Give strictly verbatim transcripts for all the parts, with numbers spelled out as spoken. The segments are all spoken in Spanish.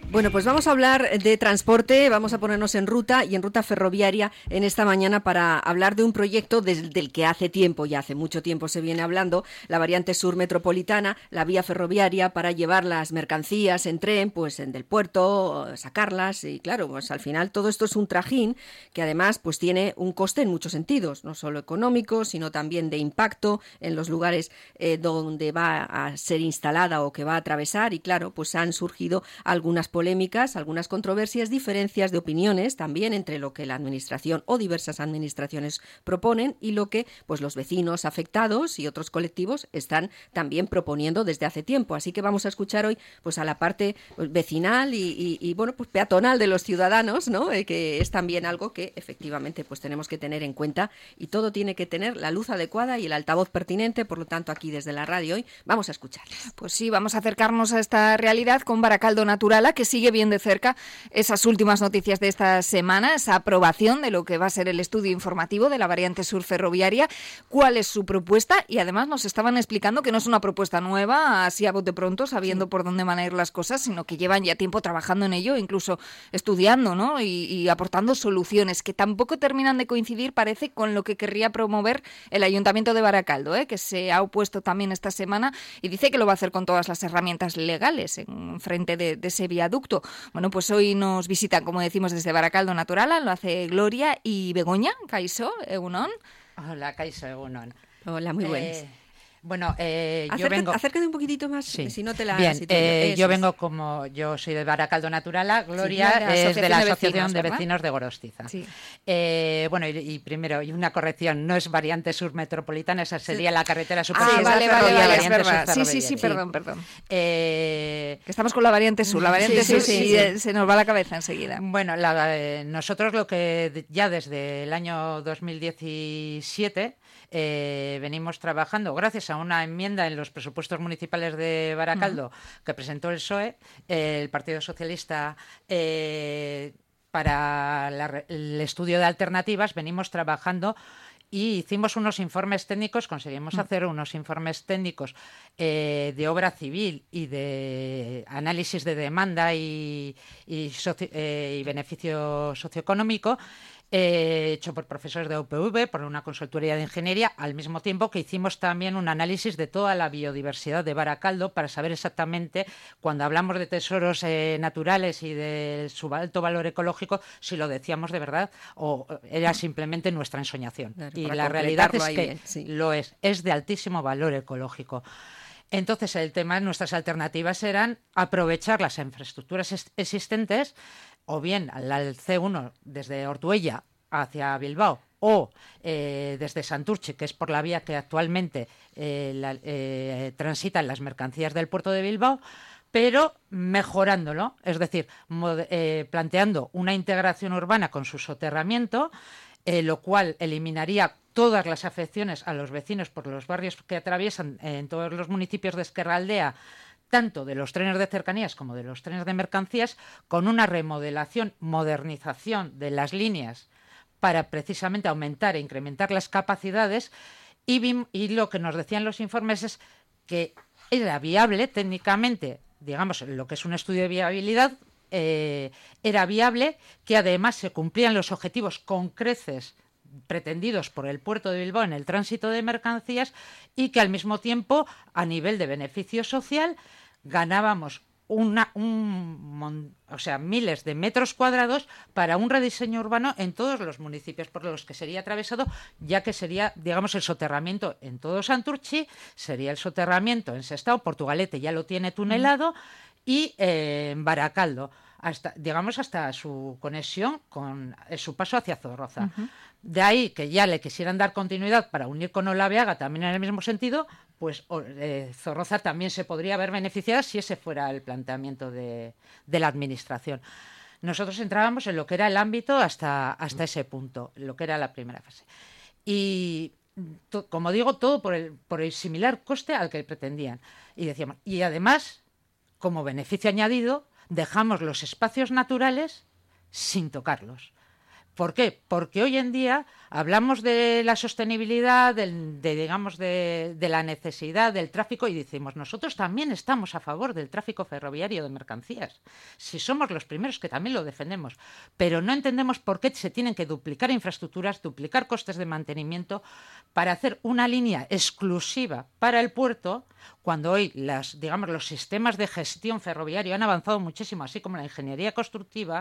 Bueno, pues vamos a hablar de transporte, vamos a ponernos en ruta y en ruta ferroviaria en esta mañana para hablar de un proyecto del, del que hace tiempo, ya hace mucho tiempo se viene hablando, la variante sur metropolitana, la vía ferroviaria para llevar las mercancías en tren, pues en del puerto, sacarlas y claro, pues al final todo esto es un trajín que además pues tiene un coste en muchos sentidos, no solo económico, sino también de impacto en los lugares eh, donde va a ser instalada o que va a atravesar y claro, pues han surgido algunas polémicas, algunas controversias, diferencias de opiniones también entre lo que la administración o diversas administraciones proponen y lo que pues los vecinos afectados y otros colectivos están también proponiendo desde hace tiempo. Así que vamos a escuchar hoy pues a la parte pues, vecinal y, y, y bueno pues peatonal de los ciudadanos, ¿no? Eh, que es también algo que efectivamente pues tenemos que tener en cuenta y todo tiene que tener la luz adecuada y el altavoz pertinente. Por lo tanto, aquí desde la radio hoy vamos a escucharles. Pues sí, vamos a acercarnos a esta realidad con Baracaldo Naturala, que sigue bien de cerca esas últimas noticias de esta semana, esa aprobación de lo que va a ser el estudio informativo de la variante sur ferroviaria, cuál es su propuesta y además nos estaban explicando que no es una propuesta nueva, así a bote pronto, sabiendo sí. por dónde van a ir las cosas, sino que llevan ya tiempo trabajando en ello, incluso estudiando, ¿no? y, y aportando soluciones que tampoco terminan de coincidir, parece, con lo que querría promover el Ayuntamiento de Baracaldo, ¿eh? que se ha opuesto también esta semana y dice que lo va a hacer con todas las herramientas legales en frente de, de ese viaducto. Bueno, pues hoy nos visitan, como decimos, desde Baracaldo Naturala, lo hace Gloria y Begoña. Kaixo, egunon. Hola, Kaixo, egunon. Hola, muy buenas. Eh, bueno, eh, Acerca, yo vengo... Acércate un poquitito más, sí. si no te la... Bien, si te... eh, yo vengo como... Yo soy de Baracaldo Naturala, Gloria sí, es de la Asociación de Vecinos, Vecinos de Gorostiza. Sí. Eh, bueno, y, y primero, y una corrección, no es variante sur metropolitana, esa sería sí. la carretera super. Ah, sur, vale, vale, vale, es verdad. Sí, sí, sí, perdón, perdón. Eh, que estamos con la variante sur, la variante sí, sur sí, sí, sí, sí. se nos va la cabeza enseguida. Bueno, la, eh, nosotros lo que ya desde el año dos mil diecisiete eh, venimos trabajando, gracias a una enmienda en los presupuestos municipales de Baracaldo uh-huh. que presentó el P S O E, eh, el Partido Socialista, eh, para la, el estudio de alternativas, venimos trabajando y hicimos unos informes técnicos, conseguimos mm. hacer unos informes técnicos eh, de obra civil y de análisis de demanda y, y, socio, eh, y beneficio socioeconómico, eh, hecho por profesores de U P V, por una consultoría de ingeniería, al mismo tiempo que hicimos también un análisis de toda la biodiversidad de Baracaldo para saber exactamente, cuando hablamos de tesoros eh, naturales y de su alto valor ecológico, si lo decíamos de verdad o era simplemente nuestra ensoñación. Claro, y la realidad es que bien, sí. lo es, es de altísimo valor ecológico. Entonces, el tema, nuestras alternativas eran aprovechar las infraestructuras es- existentes, o bien al C uno desde Ortuella hacia Bilbao, o eh, desde Santurce, que es por la vía que actualmente eh, la, eh, transitan las mercancías del puerto de Bilbao, pero mejorándolo, es decir, mod- eh, planteando una integración urbana con su soterramiento, eh, lo cual eliminaría todas las afecciones a los vecinos por los barrios que atraviesan eh, en todos los municipios de Ezkerraldea, tanto de los trenes de cercanías como de los trenes de mercancías, con una remodelación, modernización de las líneas para precisamente aumentar e incrementar las capacidades y, bim, y lo que nos decían los informes es que era viable técnicamente, digamos, lo que es un estudio de viabilidad, eh, era viable, que además se cumplían los objetivos con creces pretendidos por el puerto de Bilbao en el tránsito de mercancías y que al mismo tiempo, a nivel de beneficio social, ganábamos una, un, o sea, miles de metros cuadrados para un rediseño urbano en todos los municipios por los que sería atravesado, ya que sería, digamos, el soterramiento en todo Santurce, sería el soterramiento en Sestao, Portugalete ya lo tiene tunelado, y eh, en Baracaldo, hasta, digamos, hasta su conexión con eh, su paso hacia Zorroza. Uh-huh. De ahí que ya le quisieran dar continuidad para unir con Olabeaga también en el mismo sentido, pues eh, Zorroza también se podría haber beneficiado si ese fuera el planteamiento de, de la administración. Nosotros entrábamos en lo que era el ámbito hasta, hasta ese punto, lo que era la primera fase. Y, to, como digo, todo por el, por el similar coste al que pretendían. Y decíamos, y además, como beneficio añadido, dejamos los espacios naturales sin tocarlos. ¿Por qué? Porque hoy en día hablamos de la sostenibilidad, del, de, digamos, de, de la necesidad del tráfico y decimos, nosotros también estamos a favor del tráfico ferroviario de mercancías. Si somos los primeros que también lo defendemos, pero no entendemos por qué se tienen que duplicar infraestructuras, duplicar costes de mantenimiento para hacer una línea exclusiva para el puerto, cuando hoy las, digamos, los sistemas de gestión ferroviaria han avanzado muchísimo, así como la ingeniería constructiva.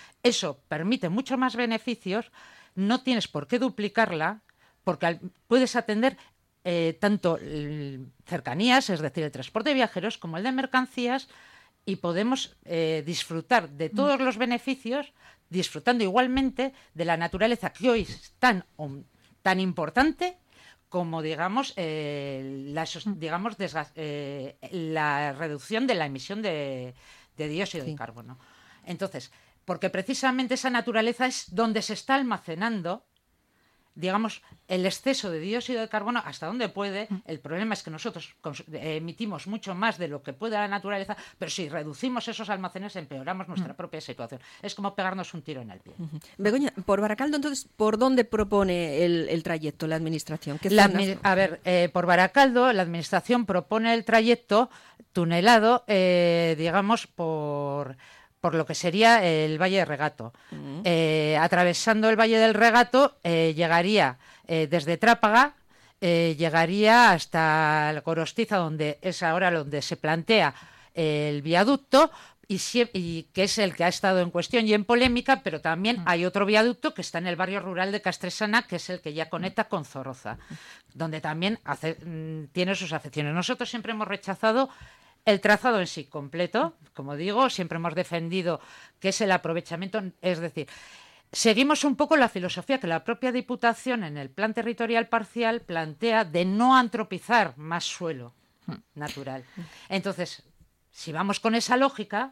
Eso permite mucho más beneficios, no tienes por qué duplicarla, porque al, puedes atender eh, tanto eh, cercanías, es decir, el transporte de viajeros, como el de mercancías, y podemos eh, disfrutar de todos los beneficios, disfrutando igualmente de la naturaleza que hoy es tan, um, tan importante como, digamos, eh, la, digamos desgas, eh, la reducción de la emisión de, de dióxido sí. de carbono. Entonces, porque precisamente esa naturaleza es donde se está almacenando, digamos, el exceso de dióxido de carbono hasta donde puede. El problema es que nosotros emitimos mucho más de lo que puede la naturaleza, pero si reducimos esos almacenes empeoramos nuestra propia situación. Es como pegarnos un tiro en el pie. Uh-huh. Begoña, por Baracaldo, entonces, ¿por dónde propone el, el trayecto la Administración? ¿Qué la, a ver, eh, por Baracaldo la Administración propone el trayecto tunelado, eh, digamos, por... por lo que sería el Valle de Regato. Uh-huh. Eh, atravesando el Valle del Regato, eh, llegaría eh, desde Trápaga, eh, llegaría hasta el Gorostiza, donde es ahora donde se plantea eh, el viaducto, y, si, y que es el que ha estado en cuestión y en polémica, pero también uh-huh. hay otro viaducto que está en el barrio rural de Castresana, que es el que ya conecta con Zorroza, uh-huh. donde también hace, mm, tiene sus afecciones. Nosotros siempre hemos rechazado el trazado en sí completo, como digo, siempre hemos defendido que es el aprovechamiento, es decir, seguimos un poco la filosofía que la propia Diputación en el Plan Territorial Parcial plantea de no antropizar más suelo natural. Entonces, si vamos con esa lógica,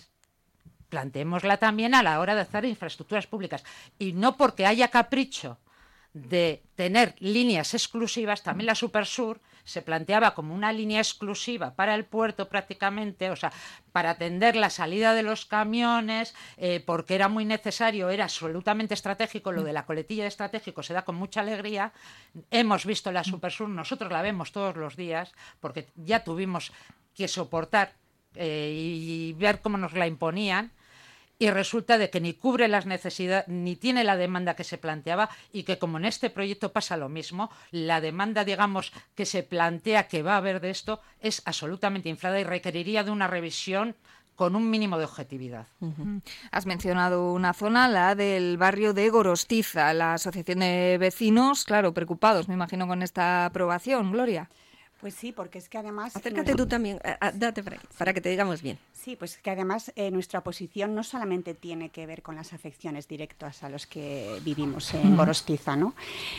planteémosla también a la hora de hacer infraestructuras públicas. Y no porque haya capricho de tener líneas exclusivas, también la Supersur se planteaba como una línea exclusiva para el puerto prácticamente, o sea, para atender la salida de los camiones, eh, porque era muy necesario, era absolutamente estratégico, lo de la coletilla de estratégico se da con mucha alegría. Hemos visto la Supersur, nosotros la vemos todos los días, porque ya tuvimos que soportar eh, y ver cómo nos la imponían, y resulta de que ni cubre las necesidades, ni tiene la demanda que se planteaba, y que como en este proyecto pasa lo mismo, la demanda, digamos, que se plantea que va a haber de esto es absolutamente inflada y requeriría de una revisión con un mínimo de objetividad. Uh-huh. Has mencionado una zona, la del barrio de Gorostiza, la asociación de vecinos, claro, preocupados, me imagino, con esta aprobación. Gloria. Pues sí, porque es que además... Acércate nuestra... tú también, a, a, date para, aquí, para que te digamos bien. Sí, pues que además eh, nuestra posición no solamente tiene que ver con las afecciones directas a los que vivimos en Gorostiza, ¿no?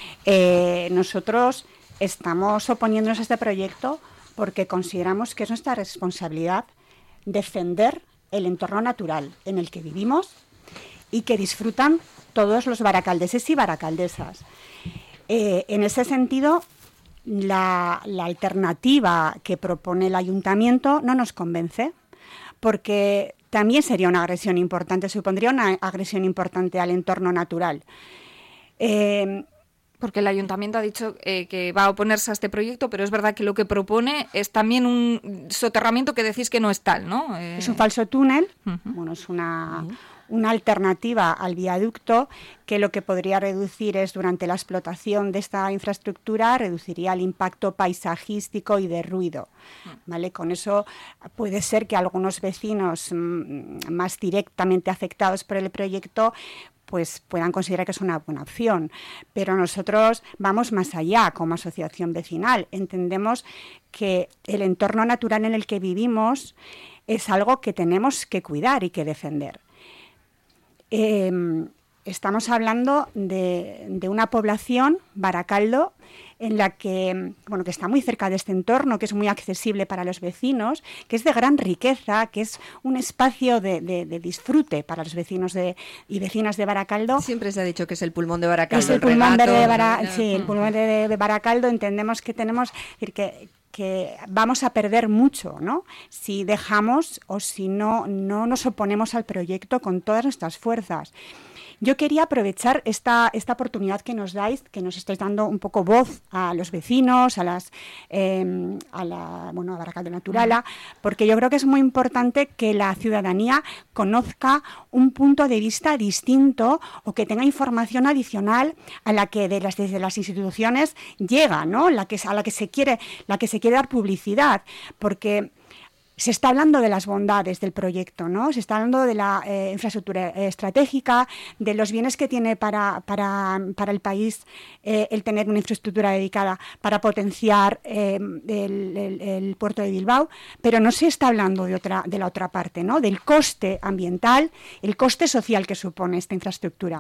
Eh, nosotros estamos oponiéndonos a este proyecto porque consideramos que es nuestra responsabilidad defender el entorno natural en el que vivimos y que disfrutan todos los baracaldeses y baracaldesas. Eh, en ese sentido... La, la alternativa que propone el ayuntamiento no nos convence, porque también sería una agresión importante, supondría una agresión importante al entorno natural. Eh, porque el ayuntamiento ha dicho eh, que va a oponerse a este proyecto, pero es verdad que lo que propone es también un soterramiento que decís que no es tal, ¿no? Eh... Es un falso túnel, uh-huh. bueno, es una... Uh-huh. una alternativa al viaducto que lo que podría reducir es, durante la explotación de esta infraestructura, reduciría el impacto paisajístico y de ruido, ¿vale? Con eso puede ser que algunos vecinos mmm, más directamente afectados por el proyecto pues puedan considerar que es una buena opción, pero nosotros vamos más allá como asociación vecinal. Entendemos que el entorno natural en el que vivimos es algo que tenemos que cuidar y que defender. Eh, estamos hablando de, de una población, Baracaldo, en la que, bueno, que está muy cerca de este entorno, que es muy accesible para los vecinos, que es de gran riqueza, que es un espacio de, de, de disfrute para los vecinos de, y vecinas de Baracaldo. Siempre se ha dicho que es el pulmón de Baracaldo. Es el, el pulmón regato, de Bara, ¿no? Sí, el pulmón de, de Baracaldo. Entendemos que tenemos, es decir, que que vamos a perder mucho, ¿no? Si dejamos o si no, no nos oponemos al proyecto con todas nuestras fuerzas. yo quería aprovechar esta, esta oportunidad que nos dais, que nos estáis dando un poco voz a los vecinos, a las eh, a la bueno a Baracaldo Naturala, porque yo creo que es muy importante que la ciudadanía conozca un punto de vista distinto o que tenga información adicional a la que de las, desde las instituciones llega, ¿no? La que, a la que se quiere, la que se quiere dar publicidad, porque se está hablando de las bondades del proyecto, ¿no? Se está hablando de la eh, infraestructura eh, estratégica, de los bienes que tiene para, para, para el país eh, el tener una infraestructura dedicada para potenciar eh, el, el, el puerto de Bilbao, pero no se está hablando de otra de la otra parte, ¿no? Del coste ambiental, el coste social que supone esta infraestructura.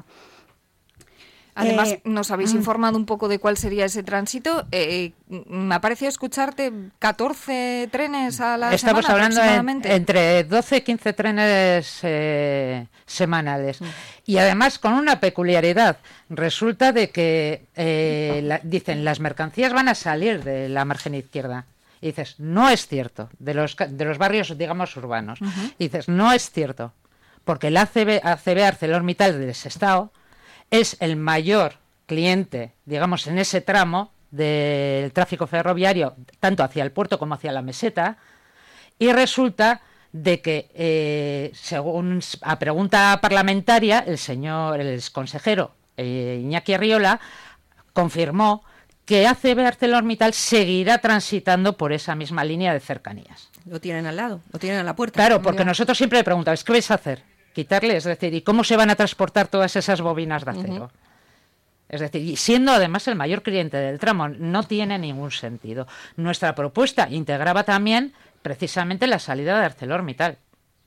Además, Eh, nos habéis mm. informado un poco de cuál sería ese tránsito. Eh, me ha parecido escucharte catorce trenes a la Estamos semana hablando en- aproximadamente. entre doce y quince trenes eh, semanales. Mm. Y además con una peculiaridad. Resulta de que, eh, la- dicen, las mercancías van a salir de la margen izquierda. Y dices, no es cierto, de los, ca- de los barrios, digamos, urbanos. Ujú. Y dices, no es cierto, porque el A C B, A C B ArcelorMittal del Sestao es el mayor cliente, digamos, en ese tramo del tráfico ferroviario, tanto hacia el puerto como hacia la meseta, y resulta de que, eh, según a pregunta parlamentaria, el señor, el consejero eh, Iñaki Arriola, confirmó que A C B ArcelorMittal seguirá transitando por esa misma línea de cercanías. Lo tienen al lado, lo tienen a la puerta. Claro, porque Mira. nosotros siempre le preguntamos, ¿qué vais a hacer? Quitarle, es decir, ¿y cómo se van a transportar todas esas bobinas de acero? Ujú. Es decir, y siendo además el mayor cliente del tramo, no tiene ningún sentido. Nuestra propuesta integraba también precisamente la salida de ArcelorMittal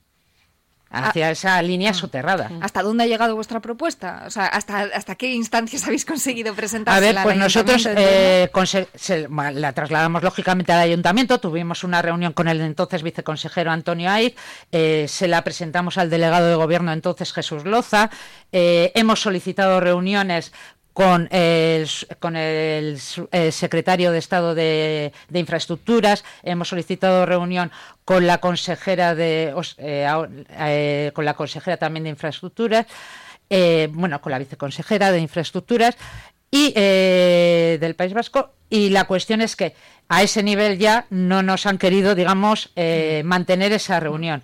hacia Ah. esa línea soterrada. ¿Hasta dónde ha llegado vuestra propuesta? O sea, ¿hasta, hasta qué instancias habéis conseguido presentar? A ver, pues nosotros eh, conse- se- ma- la trasladamos lógicamente al ayuntamiento, tuvimos una reunión con el entonces viceconsejero Antonio Aiz, eh, se la presentamos al delegado de gobierno entonces Jesús Loza, eh, hemos solicitado reuniones con el, con el eh, secretario de Estado de, de Infraestructuras, hemos solicitado reunión con la consejera de eh, eh, con la consejera también de Infraestructuras, eh, bueno, con la viceconsejera de Infraestructuras y eh, del País Vasco, y la cuestión es que a ese nivel ya no nos han querido, digamos, eh, mantener esa reunión.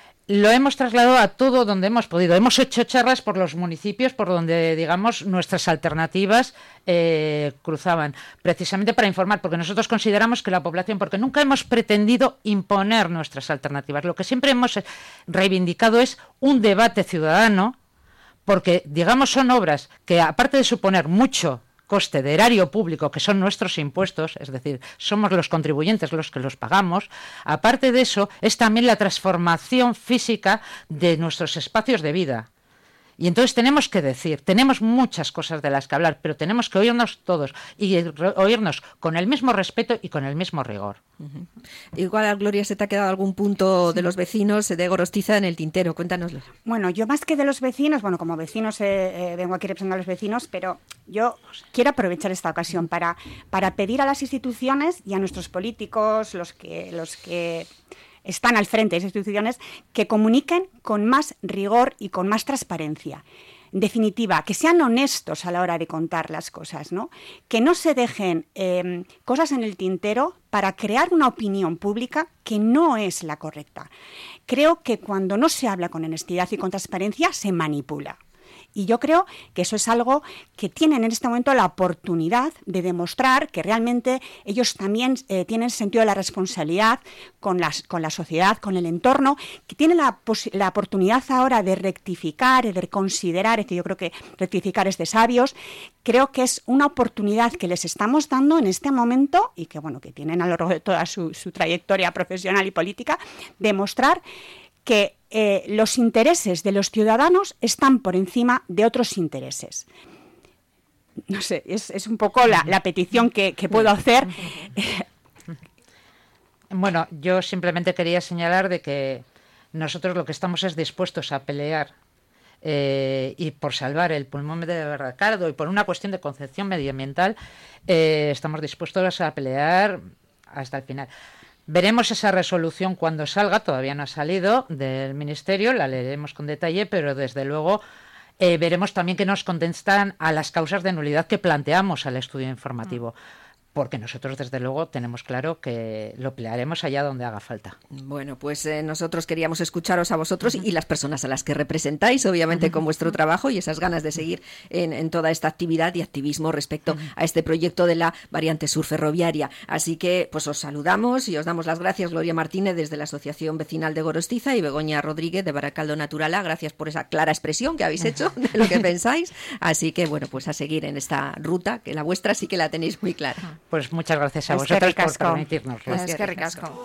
Lo hemos trasladado a todo donde hemos podido. Hemos hecho charlas por los municipios por donde, digamos, nuestras alternativas eh, cruzaban, precisamente para informar, porque nosotros consideramos que la población, porque nunca hemos pretendido imponer nuestras alternativas, lo que siempre hemos reivindicado es un debate ciudadano, porque, digamos, son obras que, aparte de suponer mucho coste de erario público, que son nuestros impuestos, es decir, somos los contribuyentes los que los pagamos, aparte de eso, es también la transformación física de nuestros espacios de vida. Y entonces tenemos que decir, tenemos muchas cosas de las que hablar, pero tenemos que oírnos todos y re- oírnos con el mismo respeto y con el mismo rigor. Uh-huh. Igual, Gloria, ¿se te ha quedado algún punto de los vecinos de Gorostiza en el tintero? Cuéntanoslo. Bueno, yo más que de los vecinos, bueno, como vecinos eh, eh, vengo aquí representando a los vecinos, pero yo quiero aprovechar esta ocasión para, para pedir a las instituciones y a nuestros políticos, los que, los que están al frente de esas instituciones, que comuniquen con más rigor y con más transparencia. En definitiva, que sean honestos a la hora de contar las cosas, ¿no? Que no se dejen eh, cosas en el tintero para crear una opinión pública que no es la correcta. Creo que cuando no se habla con honestidad y con transparencia, se manipula. Y yo creo que eso es algo que tienen en este momento la oportunidad de demostrar que realmente ellos también eh, tienen sentido de la responsabilidad con, las, con la sociedad, con el entorno, que tienen la, la oportunidad ahora de rectificar, de reconsiderar, es decir, yo creo que rectificar es de sabios. Creo que es una oportunidad que les estamos dando en este momento y que, bueno, que tienen a lo largo de toda su, su trayectoria profesional y política, demostrar que eh, los intereses de los ciudadanos están por encima de otros intereses. No sé, es, es un poco la, la petición que, que puedo hacer. Bueno, yo simplemente quería señalar de que nosotros lo que estamos es dispuestos a pelear eh, y por salvar el pulmón de Baracaldo y por una cuestión de concepción medioambiental, eh, estamos dispuestos a pelear hasta el final. Veremos esa resolución cuando salga, todavía no ha salido del Ministerio, la leeremos con detalle, pero desde luego eh, veremos también que nos contestan a las causas de nulidad que planteamos al estudio informativo. Mm. Porque nosotros, desde luego, tenemos claro que lo pelearemos allá donde haga falta. Bueno, pues eh, nosotros queríamos escucharos a vosotros uh-huh. y las personas a las que representáis, obviamente, uh-huh. con vuestro trabajo y esas ganas de seguir en, en toda esta actividad y activismo respecto uh-huh. a este proyecto de la variante sur ferroviaria. Así que, pues os saludamos y os damos las gracias, Gloria Martínez, desde la Asociación Vecinal de Gorostiza, y Begoña Rodríguez, de Baracaldo Naturala. Gracias por esa clara expresión que habéis hecho de lo que pensáis. Así que, bueno, pues a seguir en esta ruta, que la vuestra sí que la tenéis muy clara. Pues muchas gracias a vosotros por permitirnos. Es que ricasco.